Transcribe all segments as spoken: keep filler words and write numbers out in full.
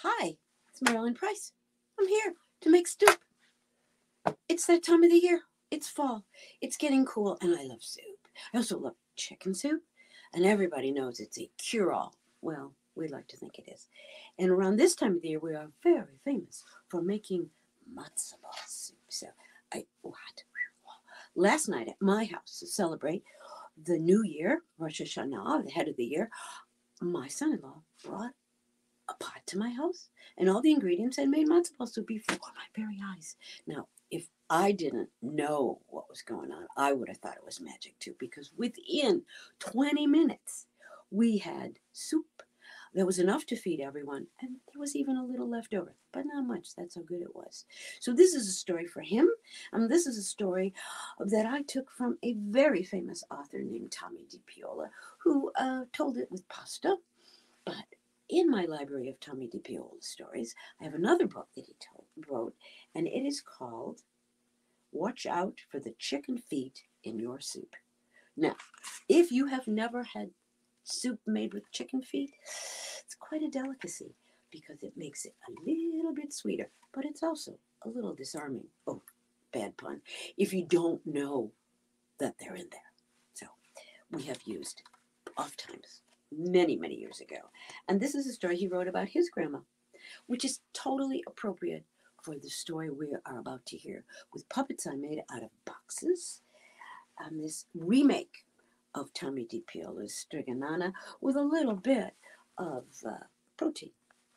Hi, it's Marilyn Price. I'm here to make soup. It's that time of the year. It's fall. It's getting cool, and I love soup. I also love chicken soup, and everybody knows it's a cure-all. Well, we like to think it is. And around this time of the year, we are very famous for making matzo ball soup. So, I what? Last night at my house to celebrate the new year, Rosh Hashanah, the head of the year, my son-in-law brought a pot to my house and all the ingredients and made matzo ball soup before my very eyes. Now, if I didn't know what was going on, I would have thought it was magic too, because within twenty minutes, we had soup. There was enough to feed everyone, and there was even a little left over, but not much. That's how good it was. So this is a story for him. Um, this is a story that I took from a very famous author named Tommy DiPiola, who uh, told it with pasta. But in my library of Tommy DiPiola stories, I have another book that he told, wrote, and it is called Watch Out for the Chicken Feet in Your Soup. Now, if you have never had soup made with chicken feet, it's quite a delicacy because it makes it a little bit sweeter, but it's also a little disarming. Oh, bad pun. If you don't know that they're in there. So we have used oft times many, many years ago. And this is a story he wrote about his grandma, which is totally appropriate for the story we are about to hear, with puppets I made out of boxes, and this remake of Tommy DiPiola's Striganana with a little bit of uh, protein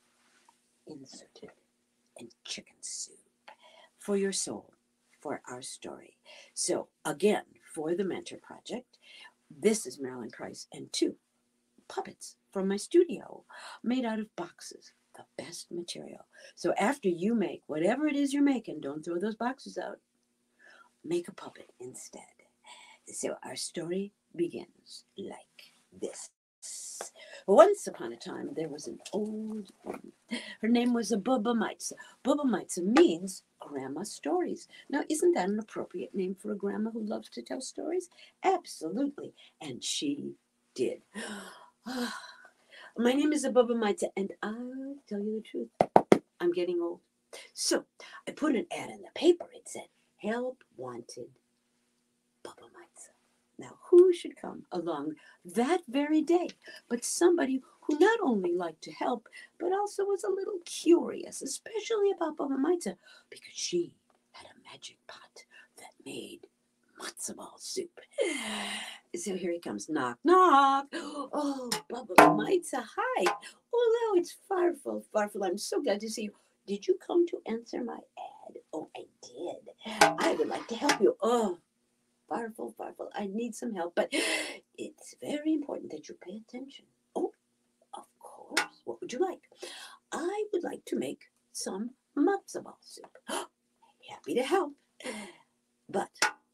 inserted in chicken soup for your soul, for our story. So again, for the Mentor Project, this is Marilyn Price and two puppets from my studio made out of boxes, the best material. So after you make whatever it is you're making, don't throw those boxes out, make a puppet instead. So our story begins like this. Once upon a time, there was an old woman. Her name was a Bubba Maitza. Bubba Maitza means grandma stories. Now, isn't that an appropriate name for a grandma who loves to tell stories? Absolutely. And she did. My name is Bubba Maitza, and I'll tell you the truth. I'm getting old. So I put an ad in the paper. It said, "Help wanted, Bubba Maitza." Now, who should come along that very day but somebody who not only liked to help, but also was a little curious, especially about Bubba Maitza, because she had a magic pot that made matzo ball soup. So here he comes. Knock, knock. Oh, Bubba Maitza, hi. Oh, no, it's Farfel. Farfel, I'm so glad to see you. Did you come to answer my ad? Oh, I did. I would like to help you. Oh, Farfel, Farfel, I need some help, but it's very important that you pay attention. Oh, of course. What would you like? I would like to make some matzo ball soup. Happy to help. But,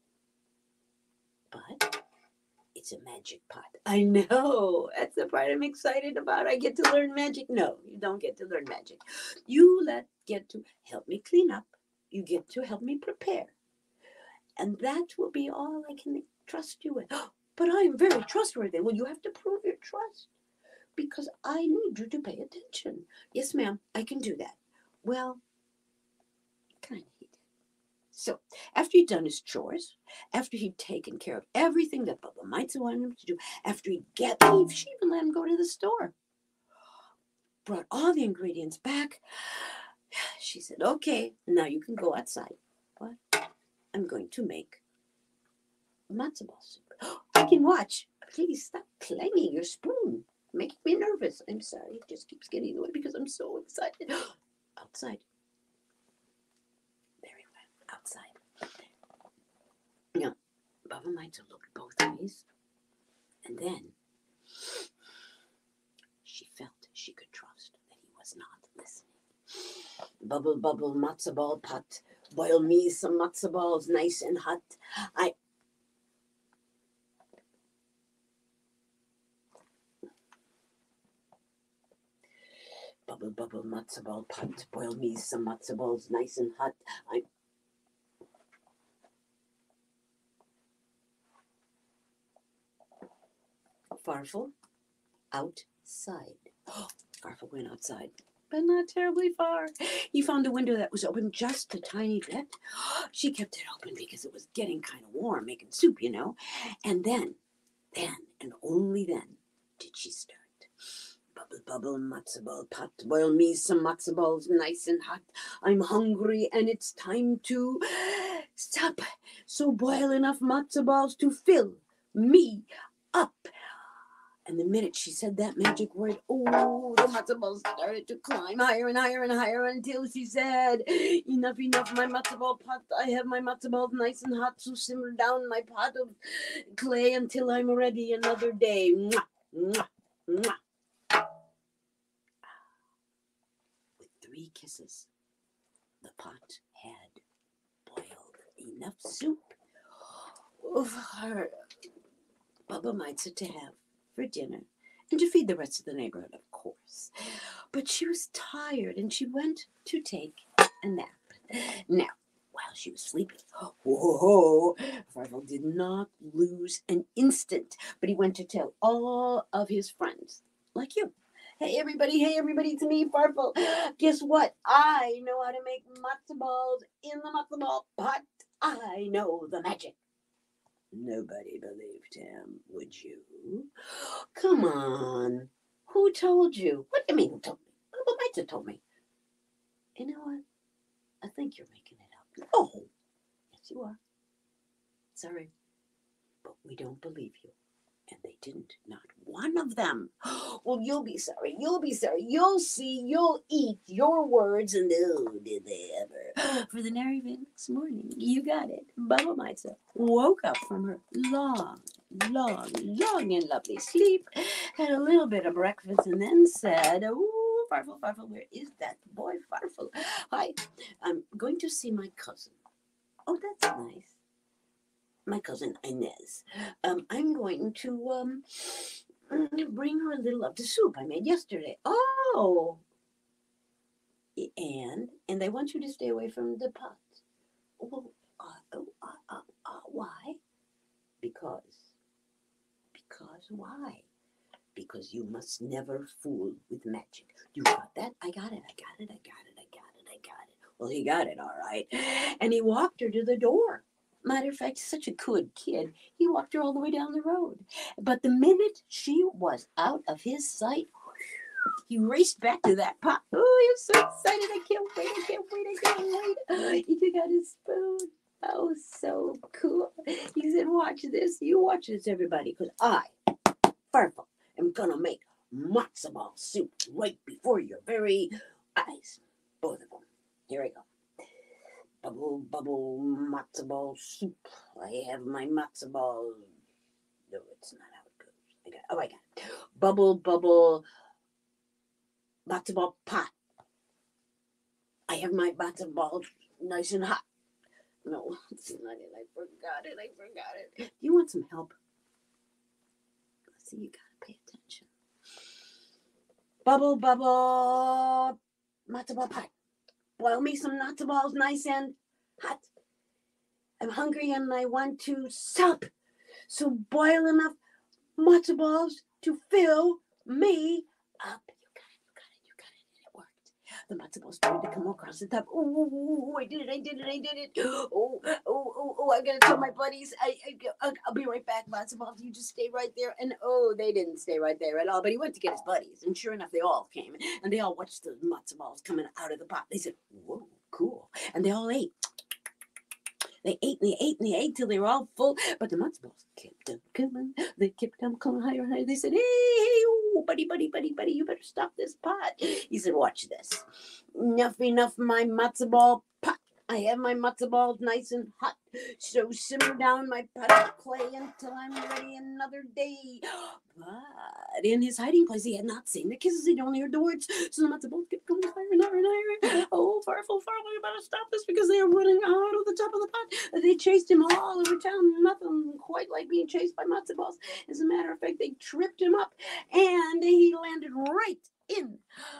but, it's a magic pot. I know. That's the part I'm excited about. I get to learn magic. No, you don't get to learn magic. You let get to help me clean up. You get to help me prepare. And that will be all I can trust you with. But I am very trustworthy. Well, you have to prove your trust because I need you to pay attention. Yes, ma'am, I can do that. Well, kind of he did. So, after he'd done his chores, after he'd taken care of everything that Bubba Maitza wanted him to do, after he'd get leave, she even let him go to the store. Brought all the ingredients back. She said, "Okay, now you can go outside. What? I'm going to make matzo ball soup. I can watch. Please stop clanging your spoon. Making me nervous. I'm sorry. It just keeps getting in the way because I'm so excited." Outside. Very well. Outside. Now, Bubba Maitza looked both ways, and then she felt she could trust that he was not listening. Bubble, bubble, matzo ball pot. Boil me some matzo balls nice and hot. I Bubble, bubble, matzo ball pot. Boil me some matzo balls nice and hot. I Farfel outside. Oh, Farfel went outside. but not terribly far. He found a window that was open just a tiny bit. She kept it open because it was getting kind of warm, making soup, you know. And then, then, and only then, did she start. Bubble, bubble, matzo ball pot. Boil me some matzo balls nice and hot. I'm hungry and it's time to sup. So boil enough matzo balls to fill me up. And the minute she said that magic word, oh, the matzo balls started to climb higher and higher and higher until she said, enough, enough, my matzo ball pot. I have my matzo balls nice and hot, so simmer down my pot of clay until I'm ready another day. Mwah, mwah, mwah. With three kisses, the pot had boiled enough soup for her Bubba Mites to have for dinner and to feed the rest of the neighborhood, of course. But she was tired and she went to take a nap. Now, while she was sleeping, whoa, Farfel did not lose an instant, but he went to tell all of his friends, like you. Hey, everybody, hey, everybody, it's me, Farfel. Guess what? I know how to make matzo balls in the matzo ball pot. I know the magic. Nobody believed him, would you? Come on. Who told you? What do you mean who told me? Bubba Mites told me. You know what? I think you're making it up. Oh, yes you are. Sorry, but we don't believe you. And they didn't, not one of them. Well, you'll be sorry, you'll be sorry, you'll see, you'll eat your words, and oh, did they ever. For the very next morning, you got it, Bubba Mites woke up from her long, long, long and lovely sleep, had a little bit of breakfast, and then said, oh, Farfel, Farfel, where is that boy, Farfel? Hi, I'm going to see my cousin. Oh, that's nice. My cousin Inez. Um, I'm going to um bring her a little of the soup I made yesterday. Oh, and and I want you to stay away from the pot. Well, uh, uh, uh, uh, why? Because, because why? Because you must never fool with magic. You got that? I got it. I got it. I got it. I got it. I got it. Well, he got it all right, and he walked her to the door. Matter of fact, such a good kid. He walked her all the way down the road. But the minute she was out of his sight, he raced back to that pot. Oh, he was so excited. I can't wait. I can't wait. I can't wait. He took out his spoon. Oh, so cool. He said, watch this. You watch this, everybody, because I, Farfel, am going to make matzo ball soup right before your very eyes. Both of them. Here I go. Bubble, bubble, matzo ball soup. I have my matzo ball. No, it's not how it goes. I got, oh, I got it. Bubble, bubble, matzo ball pot. I have my matzo balls nice and hot. No, it's not it. I forgot it. I forgot it. Do you want some help? See, you gotta pay attention. Bubble, bubble, matzo ball pot. Boil me some matzo balls nice and hot. I'm hungry and I want to sup. So boil enough matzo balls to fill me up. You got it, you got it, you got it. And it worked. The matzo balls started to come across the top. Oh, I did it, I did it, I did it. Oh, oh, oh, oh, I gotta tell my buddies. I, I, I'll be right back, matzo balls. You just stay right there. And oh, they didn't stay right there at all. But he went to get his buddies. And sure enough, they all came. And they all watched the matzo balls coming out of the pot. They said, whoa, cool. And they all ate. They ate and they ate and they ate till they were all full. But the matzo balls kept on coming. They kept on coming higher and higher. They said, hey, hey, oh, buddy, buddy, buddy, buddy, you better stop this pot. He said, watch this. Enough, enough, my matzo ball pot. I have my matzo balls nice and hot. So simmer down my pot of clay until I'm ready another day. But in his hiding place, he had not seen the kisses. He'd only heard the words. So the matzo balls kept going higher and higher and higher. Oh, Farfel, Farfel, you better stop this because they are running out of the top of the pot. They chased him all over town. Nothing quite like being chased by matzo balls. As a matter of fact, they tripped him up and he landed right in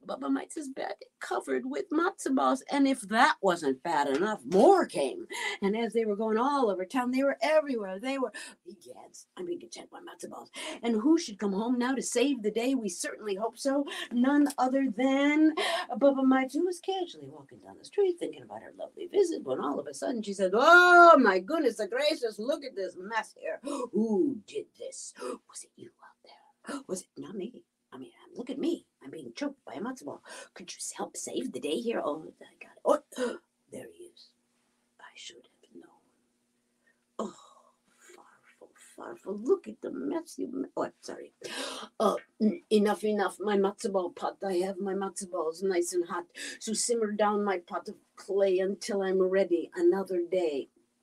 Bubba Mites' bed covered with matzo balls. And if that wasn't bad enough, more came. And as they were going all over town, they were everywhere. They were, yes, I'm being content by matzo balls. And who should come home now to save the day? We certainly hope so. None other than Bubba Mites, who was casually walking down the street thinking about her lovely visit, when all of a sudden she said, oh my goodness gracious, look at this mess here. Who did this? Was it you out there? Was it not me? I mean, look at me. I'm being choked by a matzo ball. Could you help save the day here? Oh, I got it. Oh, there he is. I should have known. Oh, Farfel, Farfel, look at the mess you made. Oh, sorry. Uh, enough, enough. My matzo ball pot. I have my matzo balls nice and hot. So simmer down my pot of clay until I'm ready. Another day.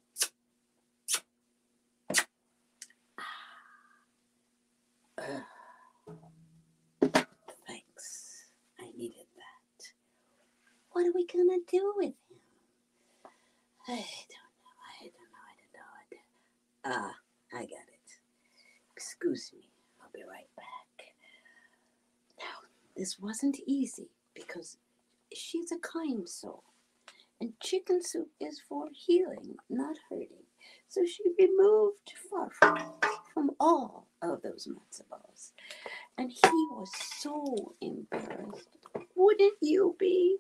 Uh, thanks. I needed that. What are we gonna do with him? I don't know. I don't know. I don't know. Ah, I got it. Excuse me. I'll be right back. Now, this wasn't easy because she's a kind soul. And chicken soup is for healing, not hurting. So she removed Farfel from all of those matzo balls. And he was so embarrassed. Wouldn't you be?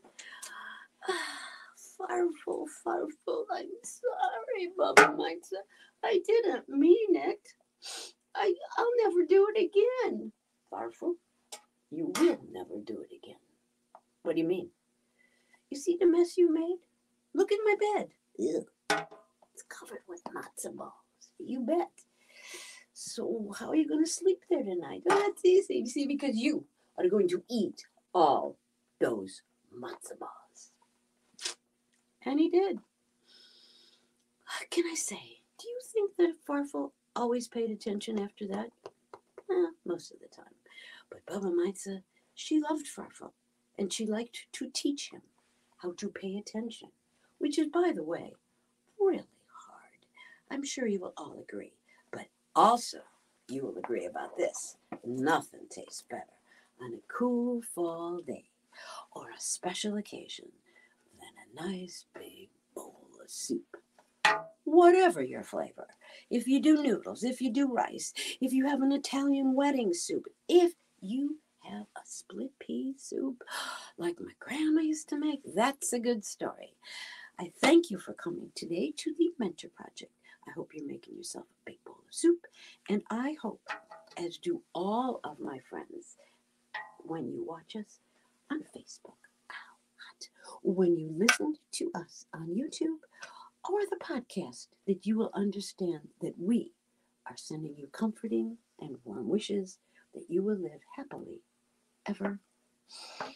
Farfel, Farfel, I'm sorry, Bubba Mites. I didn't mean it. I, I'll never do it again. Farfel, you will never do it again. What do you mean? You see the mess you made? Look at my bed. Ew. It's covered with matzo balls. You bet. So how are you going to sleep there tonight? Oh, that's easy. You see, because you are going to eat all those matzo balls. And he did. What can I say? Do you think that Farfel always paid attention after that? Eh, most of the time. But Bubba Mites, she loved Farfel. And she liked to teach him how to pay attention. Which is, by the way, really hard. I'm sure you will all agree. But also, you will agree about this. Nothing tastes better on a cool fall day or a special occasion than a nice big bowl of soup. Whatever your flavor. If you do noodles, if you do rice, if you have an Italian wedding soup, if you have a split pea soup like my grandma used to make, that's a good story. I thank you for coming today to the Mentor Project. I hope you're making yourself a big bowl of soup. And I hope, as do all of my friends, when you watch us on Facebook, ow, hot, when you listen to us on YouTube or the podcast, that you will understand that we are sending you comforting and warm wishes that you will live happily ever